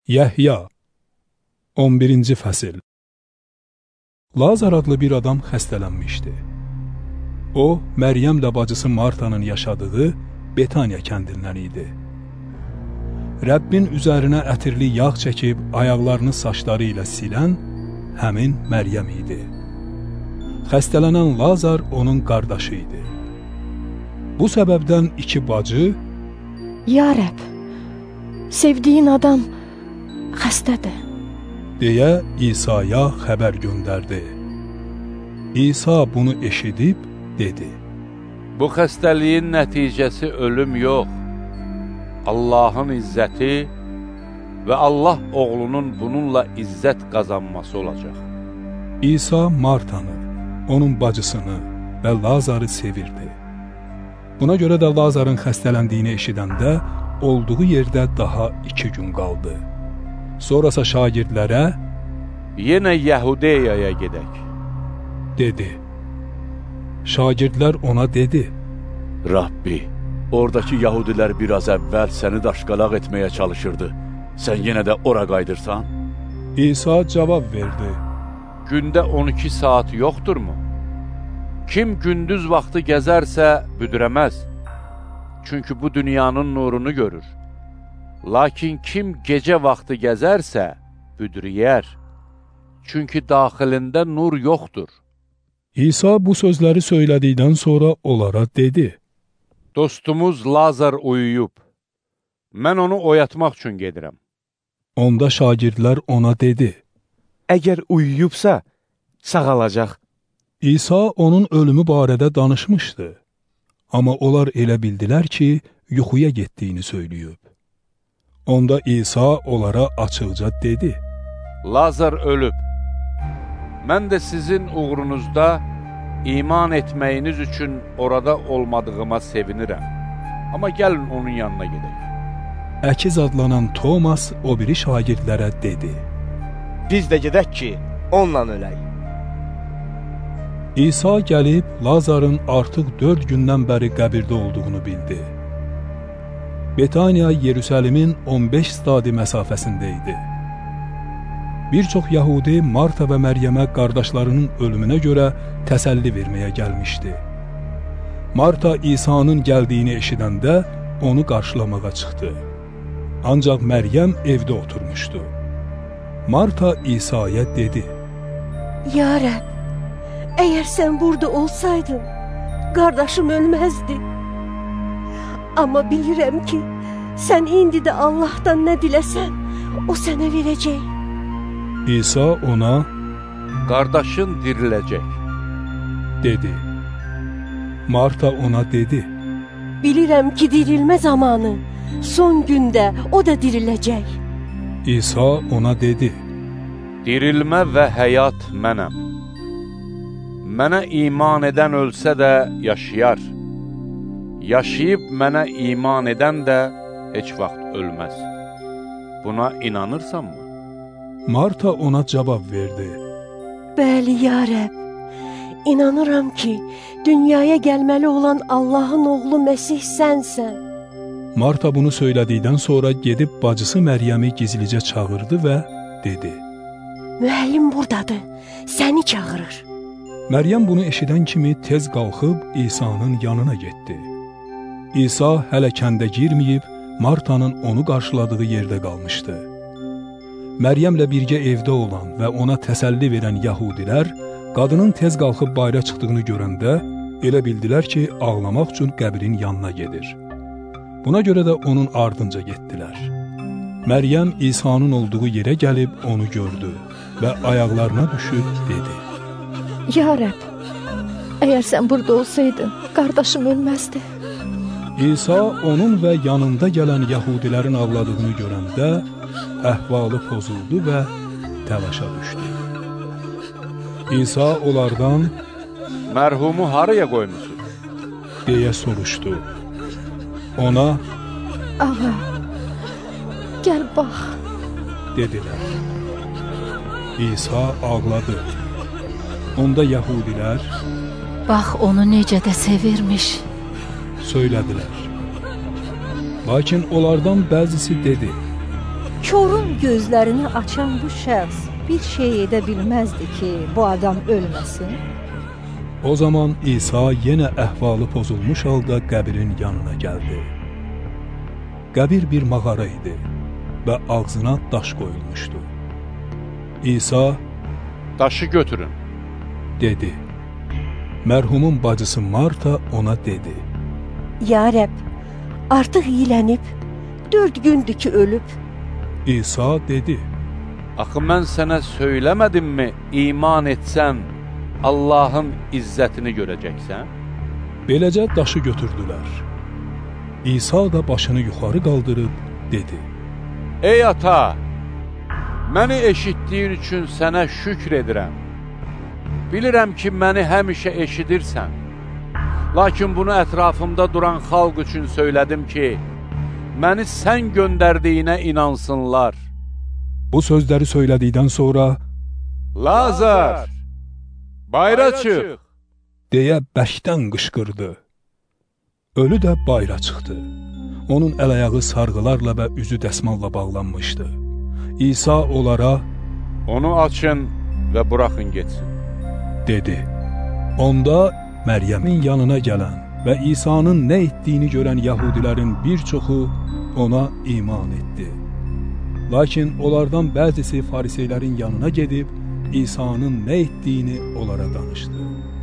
Yəhya 11-ci fəsil. Lazar adlı bir adam xəstələnmişdi. O, Məryəmlə bacısı Martanın yaşadığı Betaniya kəndindən idi. Rəbbin üzərinə ətirli yağ çəkib ayaqlarını saçları ilə silən həmin Məryəm idi. Xəstələnən Lazar onun qardaşı idi. Bu səbəbdən iki bacı, "Ya Rəbb, sevdiyin adam xəstədir," deyə İsa'ya xəbər göndərdi. İsa bunu eşidib dedi: Bu xəstəliyin nəticəsi ölüm yox, Allahın izzəti və Allah oğlunun bununla izzət qazanması olacaq. İsa Martanı, onun bacısını və Lazarı sevirdi. Buna görə də Lazarın xəstələndiyini eşidəndə olduğu yerdə daha 2 gün qaldı. Sonrasa şagirdlərə, "Yenə Yəhudiyaya gedək," dedi. Şagirdlər ona dedi: "Rabbi, oradakı Yahudilər biraz əvvəl səni daşqalaq etməyə çalışırdı. Sən yenə də ora qaydırsan?" İsa cavab verdi: Gündə 12 saat yoxdurmu? Kim gündüz vaxtı gəzərsə büdürəməz, çünki bu dünyanın nurunu görür. Lakin kim gecə vaxtı gəzərsə büdürəyər, çünki daxilində nur yoxdur. İsa bu sözləri söylədikdən sonra onlara dedi: Dostumuz Lazar uyuyub, mən onu oyatmaq üçün gedirəm. Onda şagirdlər ona dedi: Əgər uyuyubsa, sağalacaq. İsa onun ölümü barədə danışmışdı. Amma onlar elə bildilər ki, yuxuya getdiyini söyləyib. Onda İsa onlara açıqca dedi: Lazar ölüb. Mən də sizin uğrunuzda iman etməyiniz üçün orada olmadığıma sevinirəm. Amma gəlin onun yanına gedək. Əkiz adlanan Tomas o biri şagirdlərə dedi: Biz də gedək ki, onunla ölək. İsa gəlib Lazarın artıq 4 gündən bəri qəbirdə olduğunu bildi. Betaniya Yerusəlimin 15 stadi məsafəsində idi. Bir çox Yahudi Marta və Məryəmə qardaşlarının ölümünə görə təsəlli verməyə gəlmişdi. Marta İsa'nın gəldiyini eşidəndə onu qarşılamağa çıxdı. Ancaq Məryəm evdə oturmuşdu. Marta İsa'ya dedi: "Ya Rəbb, əgər sən burada olsaydın, qardaşım ölməzdi. Amma bilirəm ki, sən indi də Allahdan nə diləsən, o sənə verəcək." İsa ona, "Qardaşın diriləcək," dedi. Marta ona dedi: "Bilirəm ki, dirilmə zamanı, son gündə o da diriləcək." İsa ona dedi: "Dirilmə və həyat mənəm. Mənə iman edən ölsə də yaşayar. Yaşayıb mənə iman edən də heç vaxt ölməz. Buna inanırsanmı?" Marta ona cavab verdi: "Bəli, ya Rəbb, inanıram ki, dünyaya gəlməli olan Allahın oğlu Məsih sənsən." Marta bunu söylədikdən sonra gedib bacısı Məryəmi gizlicə çağırdı və dedi: "Müəllim buradadır, səni çağırır." Məryəm bunu eşidən kimi tez qalxıb İsa'nın yanına getdi. İsa hələ kəndə girməyib, Martanın onu qarşıladığı yerdə qalmışdı. Məryəmlə birgə evdə olan və ona təsəlli verən Yahudilər qadının tez qalxıb bayıra çıxdığını görəndə elə bildilər ki, ağlamaq üçün qəbrin yanına gedir. Buna görə də onun ardınca getdilər. Məryəm İsa'nın olduğu yerə gəlib onu gördü və ayaqlarına düşüb dedi: "Ya Rəbb, əgər sən burada olsaydın, qardaşım ölməzdi." İsa onun və yanında gələn Yahudilərin ağladığını görəndə əhvalı pozuldu və təlaşa düşdü. İsa onlardan, "Mərhumu haraya qoymusunuz?" deyə soruşdu. Ona, "Ağa, gəl bax," dedilər. İsa ağladı. Onda Yahudilər, "Bax onu necə də sevirmiş," söylədilər. Lakin onlardan bəzisi dedi: Korun gözlərini açan bu şəxs bir şey edə bilməzdi ki, bu adam ölməsin. O zaman İsa yenə əhvalı pozulmuş halda qəbrin yanına gəldi. Qəbir bir mağara idi və ağzına daş qoyulmuşdu. İsa, daşı götürün, dedi. Mərhumun bacısı Marta ona dedi. Ya Rəbb, artıq yiyələnib, 4 gündür ki ölüb. İsa dedi. Axı mən sənə söyləmədimmi, iman etsən, Allahın izzətini görəcəksən? Beləcə daşı götürdülər. İsa da başını yuxarı qaldırıb dedi. Ey ata, məni eşitdiyin üçün sənə şükr edirəm. Bilirəm ki, məni həmişə eşidirsən. Lakin bunu ətrafımda duran xalq üçün söylədim ki, məni sən göndərdiyinə inansınlar. Bu sözləri söylədikdən sonra Lazar, bayra çıx, deyə bəkdən qışqırdı. Ölü də bayra çıxdı. Onun əl-ayağı sarğılarla və üzü dəsmalla bağlanmışdı. İsa onlara, onu açın və buraxın getsin, dedi. Onda Məryəmin yanına gələn və İsa'nın nə etdiyini görən yəhudilərin bir çoxu ona iman etdi. Lakin onlardan bəzisi fariseylərin yanına gedib, İsa'nın nə etdiyini onlara danışdı.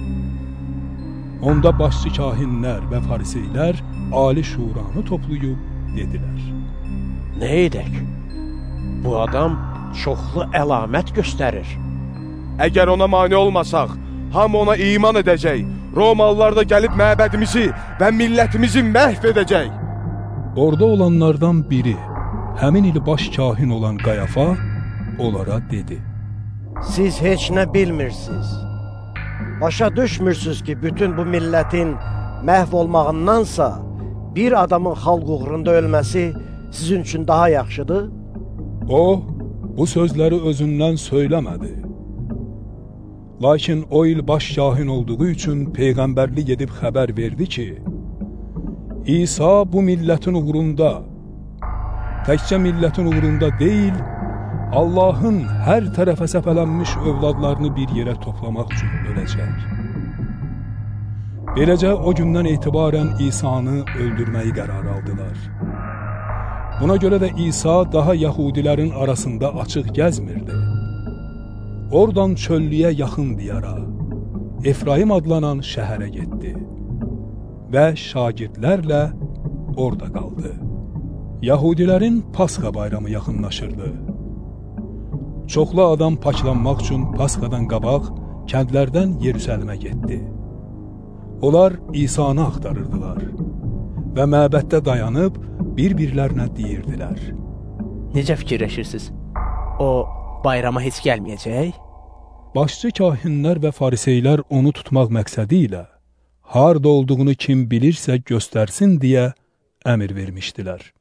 Onda başçı kahinlər və fariseylər Ali şuranı toplayıb dedilər. Nə edək? Bu adam çoxlu əlamət göstərir. Əgər ona mane olmasaq, hamı ona iman edəcək. Romalılar da gəlib məbədimizi və millətimizi məhv edəcək. Orada olanlardan biri, həmin il baş kahin olan Qayafa, onlara dedi. Siz heç nə bilmirsiniz. Başa düşmürsünüz ki, bütün bu millətin məhv olmağındansa, bir adamın xalq uğrunda ölməsi sizin üçün daha yaxşıdır? O, bu sözləri özündən söyləmədi. Lakin o il baş kahin olduğu üçün peyğəmbərlik edib xəbər verdi ki, İsa bu millətin uğrunda, təkcə millətin uğrunda deyil, Allahın hər tərəfə səpələnmiş övladlarını bir yerə toplamaq üçün öləcək. Beləcə o gündən etibarən İsa'nı öldürməyi qərar aldılar. Buna görə də İsa daha yəhudilərin arasında açıq gəzmirdi. Oradan çöllüyə yaxın diyara, Efraim adlanan şəhərə getdi və şagirdlərlə orada qaldı. Yəhudilərin Pasxa bayramı yaxınlaşırdı. Çoxlu adam paklanmaq üçün Pasxadan qabaq kəndlərdən Yerusəlimə getdi. Onlar İsa'nı axtarırdılar və məbəddə dayanıb bir-birlərinə deyirdilər. Necə fikirləşirsiniz? O bayrama heç gəlməyəcək? Başçı kahinlər və fariseylər onu tutmaq məqsədi ilə harda olduğunu kim bilirsə göstərsin deyə əmr vermişdilər.